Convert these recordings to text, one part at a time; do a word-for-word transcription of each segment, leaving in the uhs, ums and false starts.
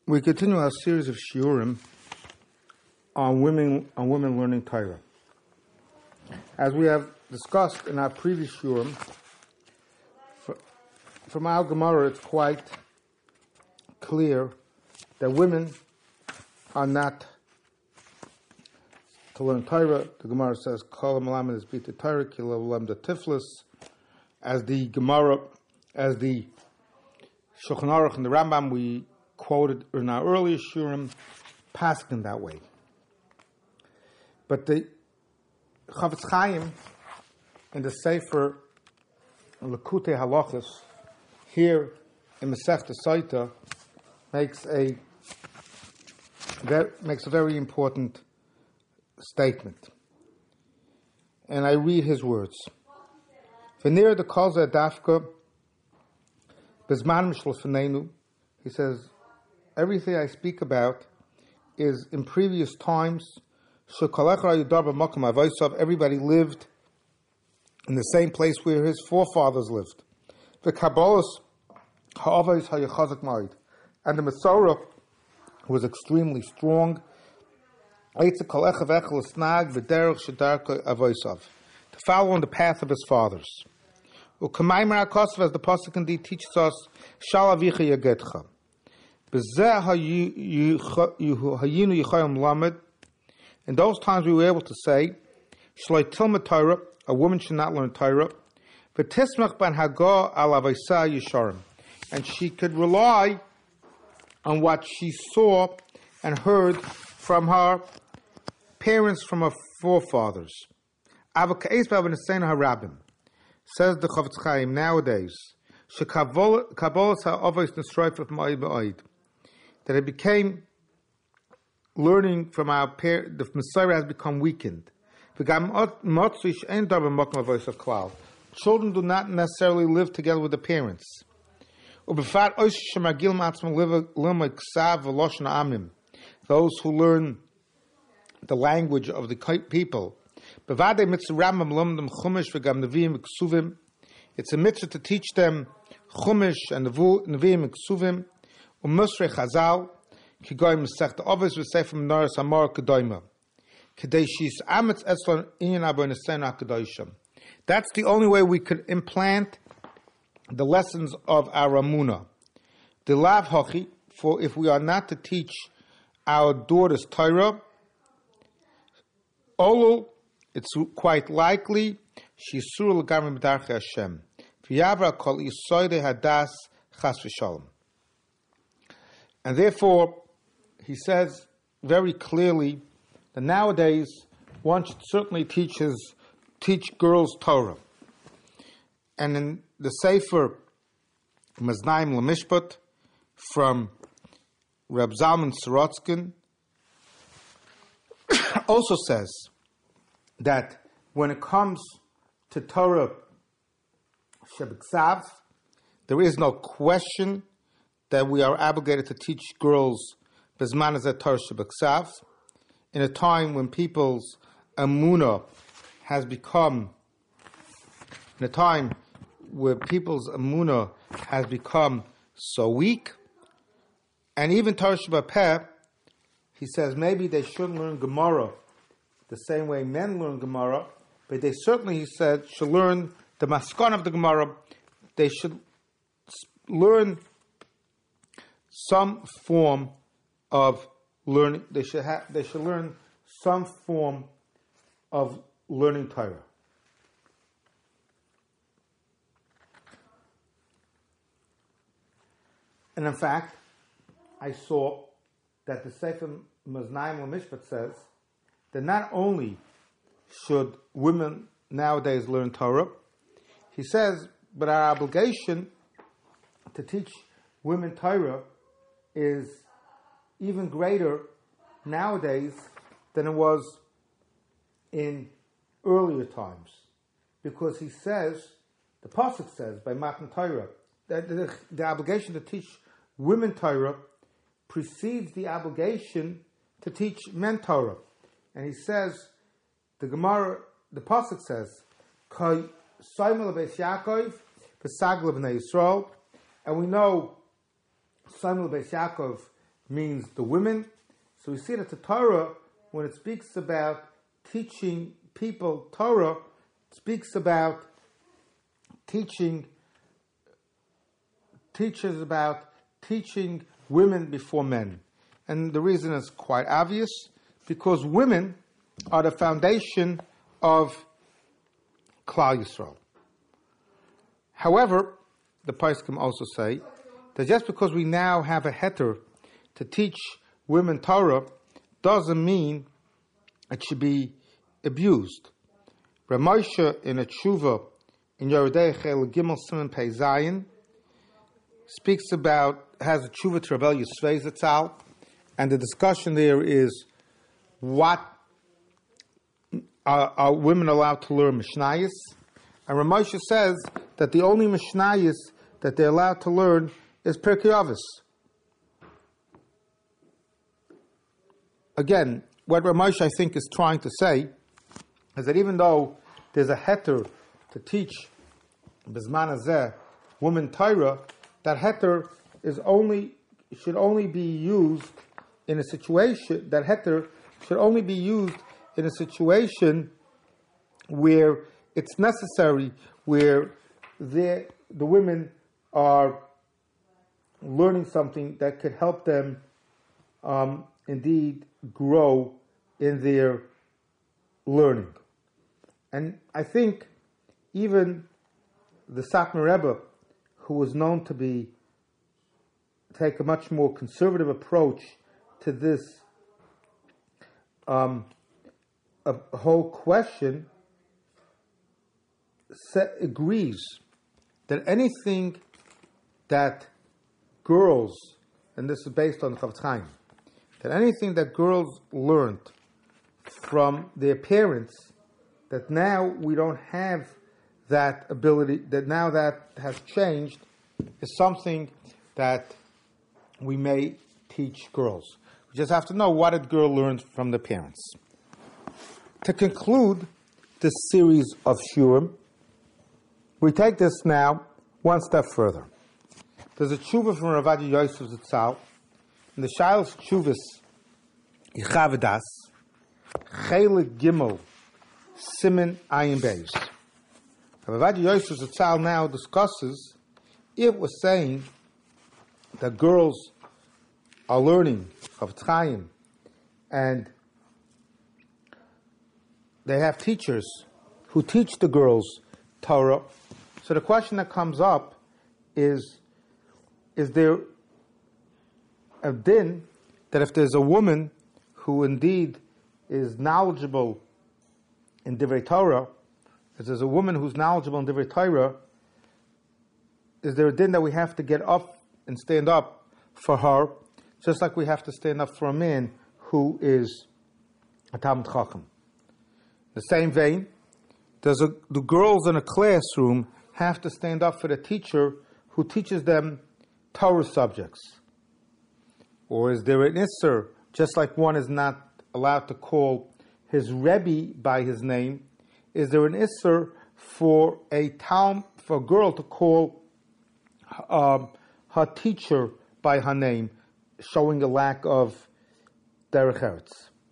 We continue our series of shiurim on women on women learning Torah. As we have discussed in our previous shiurim, from our Gemara, it's quite clear that women are not to learn Torah. The Gemara says, "Kol malamed is bita Torah, ki lo lamda tiflis." As the Gemara, as the Shulchan Aruch and the Rambam, we quoted in our earlier shiurim, paskin that way. But the Chafetz Chaim in the Sefer Lekutei Halachos here in Masechta Sotah makes a makes a very important statement, and I read his words. V'nir the Kolza Dafka Bezman Mishlefenenu. He says, everything I speak about is in previous times. Everybody lived in the same place where his forefathers lived. The Kabbalah and the Masorah was extremely strong. To follow on the path of his fathers. As the Pasuk indeed teaches us, Shal avicha yagedcha. In those times we were able to say, Shloi tilma Torah, a woman should not learn Torah, and she could rely on what she saw and heard from her parents, from her forefathers. Says the Chafetz Chaim, nowadays, that it became learning from our parents, the Messiah has become weakened. Children do not necessarily live together with the parents. Those who learn the language of the people. It's a mitzvah to teach them Chumash and Nevi'im and Ksuvim, u'musrei Chazal, ki goyim Masechta Avos v'sefer Menorah Samar Kedoima, kedei she's ametz etzlon inyan abo nesein hakadoshim. That's the only way we could implant the lessons of our Amunah. The lav hachi, for if we are not to teach our daughters Torah, Olu, it's quite likely Shisur l'gamrim b'darchei Hashem. V'yavra kol yisoidei hadas chas v'shalom. And therefore, he says very clearly that nowadays one should certainly teach his, teach girls Torah. And in the Sefer Maznaim L'Mishpat from Reb Zalman Sorotzkin also says that when it comes to Torah Shebeksav, there is no question that we are obligated to teach girls Bezman Hazeh Torah Shebeksav, in a time when people's Amunah has become, in a time where people's Amunah has become so weak, and even Torah Shebapeh, he says maybe they shouldn't learn Gemara the same way men learn Gemara, but they certainly, he said, should learn the Maskon of the Gemara. They should learn some form of learning. They should have. They should learn some form of learning Torah. And in fact, I saw that the Sefer Maznaim L'Mishpat says that not only should women nowadays learn Torah, he says, but our obligation to teach women Torah is even greater nowadays than it was in earlier times. Because he says, the Pasuk says, by Matan Torah, that the, the obligation to teach women Torah precedes the obligation to teach men Torah. And he says, the Gemara, the Pasuk says, Kai Saimel Beis Yaakov, V'sagla B'nai Yisrael, and we know Samuel Beis Yaakov means the women. So we see that the Torah, when it speaks about teaching people Torah, it speaks about teaching, teaches about teaching women before men. And the reason is quite obvious, because women are the foundation of Klal Yisrael. However, the Poskim also say that just because we now have a heter to teach women Torah doesn't mean it should be abused. Rav Moshe in a tshuva in Yoredei Chel Gimel Siman Pei Zayin speaks about, has a tshuva to Rav Yisvei Zatzal, and the discussion there is what are, are women allowed to learn Mishnayos. And Rav Moshe says that the only Mishnayos that they're allowed to learn is Pirkei Avos. Again, what Rav Moshe, I think, is trying to say is that even though there's a heter to teach Bizman Hazeh women Torah, that heter is only should only be used in a situation, that heter should only be used in a situation where it's necessary, where the the women are learning something that could help them um, indeed grow in their learning. And I think even the Satmar Rebbe, who was known to be take a much more conservative approach to this um, a whole question, set, agrees that anything that girls, and this is based on Chofetz Chaim, that anything that girls learned from their parents, that now we don't have that ability, that now that has changed, is something that we may teach girls. We just have to know what a girl learned from the parents. To conclude this series of shurim, we take this now one step further. There's a tshuva from Rav Ovadia Yosef Zatzal, and the Shailos Tshuvas Yechavadas, Chelik Gimel, Siman Ayin Beis. Rav Ovadia Yosef Zatzal now discusses if we're saying that girls are learning Chofetz Chaim and they have teachers who teach the girls Torah. So the question that comes up is, is there a din that if there's a woman who indeed is knowledgeable in Divrei Torah, if there's a woman who's knowledgeable in Divrei Torah, is there a din that we have to get up and stand up for her, just like we have to stand up for a man who is a Talmid Chacham? In the same vein, does a, the girls in a classroom have to stand up for the teacher who teaches them Torah subjects? Or is there an Isser, just like one is not allowed to call his Rebbe by his name, is there an Isser for a town, for a girl to call um, her teacher by her name, showing a lack of derech eretz?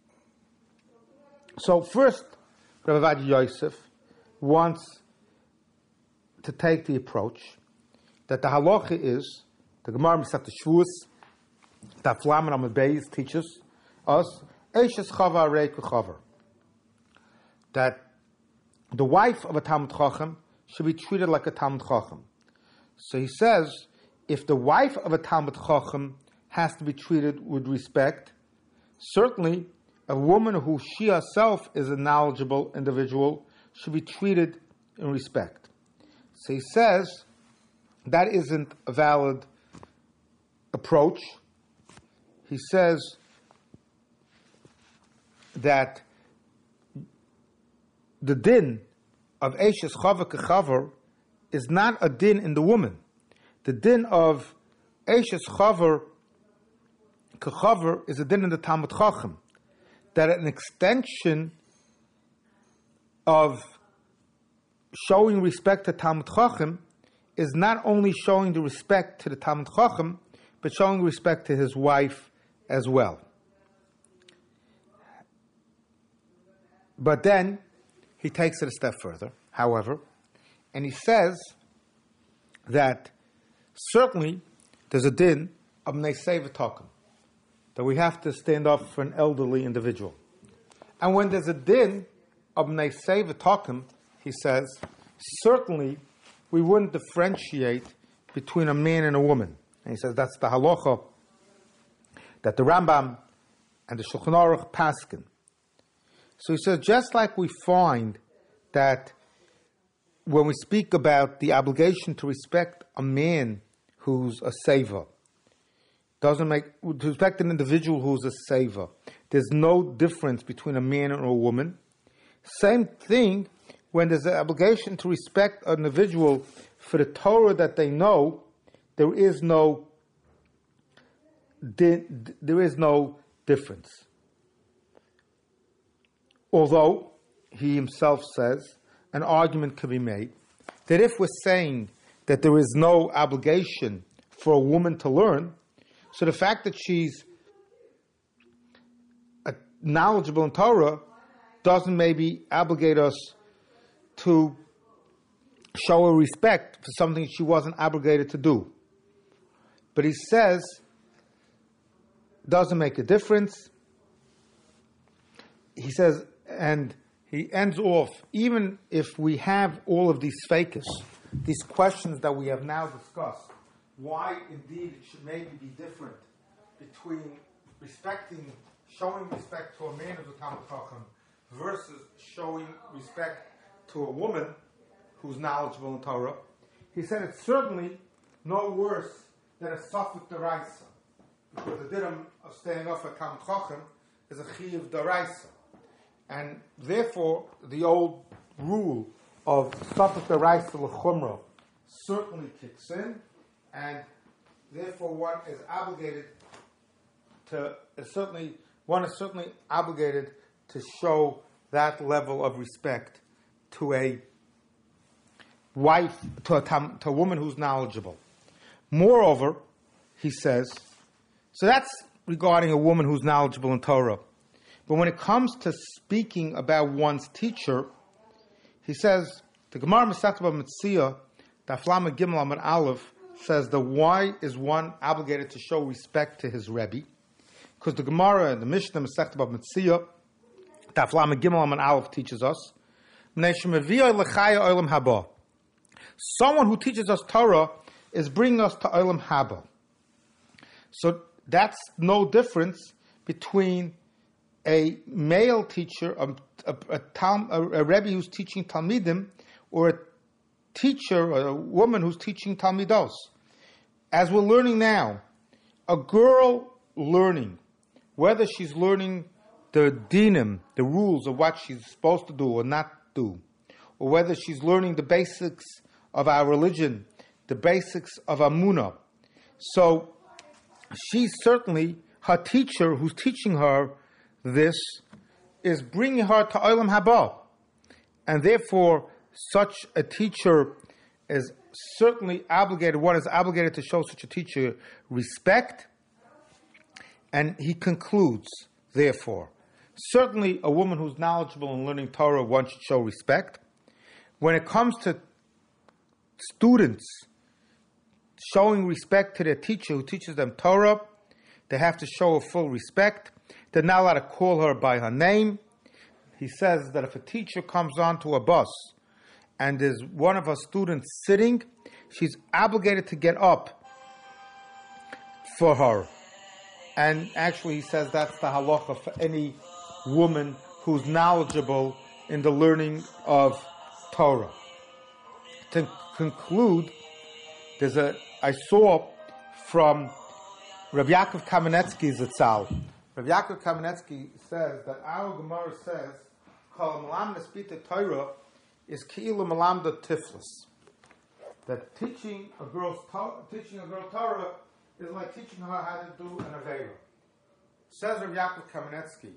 So first, Rav Ovadia Yosef wants to take the approach that the halacha is, the Gemara Masechet Shavuos, that Flamen Amud Beis teaches us, Eishes Chava Reik Chaver, that the wife of a Talmid Chacham should be treated like a Talmid Chacham. So he says, if the wife of a Talmid Chacham has to be treated with respect, certainly a woman who she herself is a knowledgeable individual should be treated in respect. So he says that isn't a valid approach. He says that the din of Eishes Chava Kechaver is not a din in the woman. The din of Eishes Chava Kechaver is a din in the Talmid Chacham. That an extension of showing respect to Talmid Chacham is not only showing the respect to the Talmid Chacham, but showing respect to his wife as well. But then he takes it a step further, however, and he says that certainly there's a din of Bnei Sevetokim, that we have to stand up for an elderly individual. And when there's a din of Bnei Sevetokim, he says, certainly we wouldn't differentiate between a man and a woman. And he says that's the halacha that the Rambam and the Shulchan Aruch paskin. So he says, just like we find that when we speak about the obligation to respect a man who's a seva, doesn't make to respect an individual who's a seva, there's no difference between a man and a woman. Same thing when there's an obligation to respect an individual for the Torah that they know, there is no di- there is no difference. Although he himself says an argument can be made that if we're saying that there is no obligation for a woman to learn, so the fact that she's knowledgeable in Torah doesn't maybe obligate us to show her respect for something she wasn't obligated to do. But he says, doesn't make a difference. He says, and he ends off, even if we have all of these fakers, these questions that we have now discussed, why indeed it should maybe be different between respecting, showing respect to a man of the Talmud Chacham versus showing respect to a woman who's knowledgeable in Torah. He said it's certainly no worse than a Safek Daraisa, because the dinim of staying off a Talmud Chacham is a Chiyuv Daraisa. And therefore, the old rule of Safek Daraisa L'chumra certainly kicks in, and therefore one is obligated to, is certainly, one is certainly obligated to show that level of respect to a wife, to a, to a woman who's knowledgeable. Moreover, he says, so that's regarding a woman who's knowledgeable in Torah. But when it comes to speaking about one's teacher, he says, the Gemara Masechet Bava Metzia, Daf Lamed Gimel Amud Aleph, says that why is one obligated to show respect to his Rebbe? Because the Gemara and the Mishnah Masechet Bava Metzia, Daf Lamed Gimel Amud Aleph teaches us, someone who teaches us Torah is bringing us to Olam Haba. So that's no difference between a male teacher, a, a, a, Tal, a, a Rebbe who's teaching Talmidim, or a teacher, or a woman who's teaching Talmidos. As we're learning now, a girl learning, whether she's learning the dinim, the rules of what she's supposed to do or not do, or whether she's learning the basics of our religion, the basics of Amunah. So she's certainly, her teacher who's teaching her this is bringing her to Olam Haba. And therefore, such a teacher is certainly obligated, one is obligated to show such a teacher respect. And he concludes, therefore, certainly a woman who's knowledgeable in learning Torah, one should show respect. When it comes to students showing respect to their teacher who teaches them Torah, they have to show a full respect. They're not allowed to call her by her name. He says that if a teacher comes onto a bus and there's one of her students sitting, she's obligated to get up for her. And actually he says that's the halacha for any woman who's knowledgeable in the learning of Torah. To conclude, there's a I saw from Rabbi Yaakov Kamenetsky Zatzal. Rabbi Yaakov Kamenetsky says that our Gemara says, "Kol melamda spita Torah is keilu melamda tiflis." That teaching a girl teaching a girl Torah is like teaching her how to do an avera. Says Rabbi Yaakov Kamenetsky.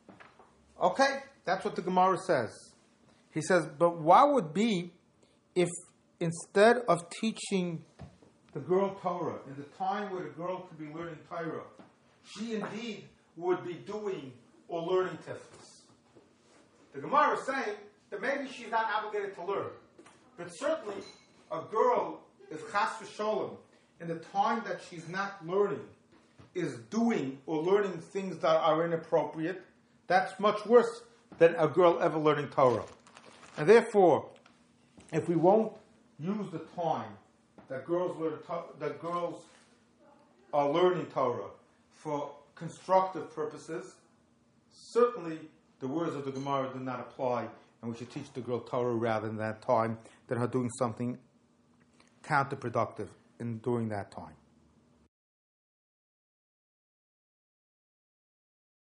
Okay, that's what the Gemara says. He says, but what would be if instead of teaching the girl Torah in the time where the girl could be learning Torah, she indeed would be doing or learning tiflis. The Gemara is saying that maybe she's not obligated to learn, but certainly a girl is chas v'sholem in the time that she's not learning, is doing or learning things that are inappropriate. That's much worse than a girl ever learning Torah. And therefore, if we won't use the time that girls learn, that girls are learning Torah for constructive purposes, certainly the words of the Gemara do not apply, and we should teach the girl Torah rather than that time than her doing something counterproductive in during that time.